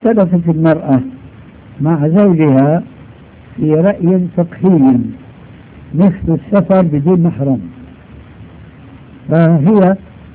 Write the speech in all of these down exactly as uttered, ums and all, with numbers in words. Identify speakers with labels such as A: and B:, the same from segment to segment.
A: اختلفت المرأة مع زوجها في رأي فقهي مثل السفر بدون محرم، فهي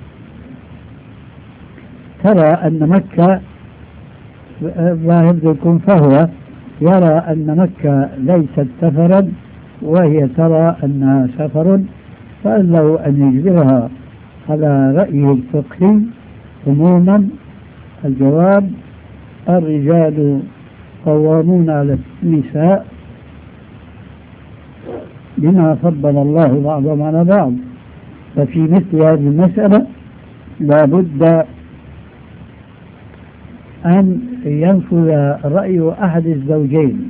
A: ترى أن مكة ظاهر يكون، فهو يرى أن مكة ليست سفرا وهي ترى أنها سفر، فقال له أن يجبرها على رأيه الفقهي. عموما الجواب: الرجال قوامون على النساء بما فضل الله بعضهم على بعض، ففي مثل هذه المسألة لا بد أن ينفذ رأي أحد الزوجين،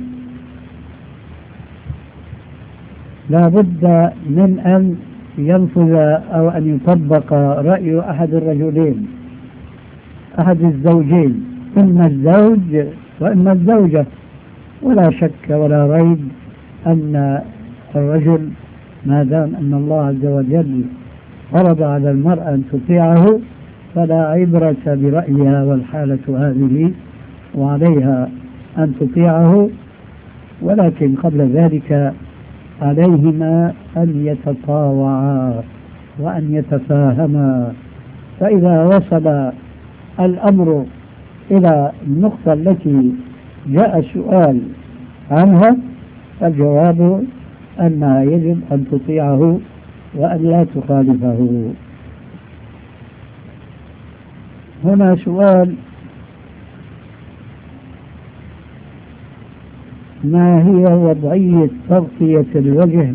A: لا بد من أن ينفذ أو أن يطبق رأي أحد الرجلين، أحد الزوجين، إما الزوج وإما الزوجة. ولا شك ولا ريب أن الرجل ما دام أن الله عز وجل فرض على المرأة أن تطيعه فلا عبرة برأيها، والحالة هذه وعليها أن تطيعه، ولكن قبل ذلك عليهما أن يتطاوعا وأن يتفاهما. فإذا وصل الأمر إلى النقطة التي جاء السؤال عنها فالجواب أنها يجب أن تطيعه وأن لا تخالفه. هنا سؤال: ما هي وضعية تغطية الوجه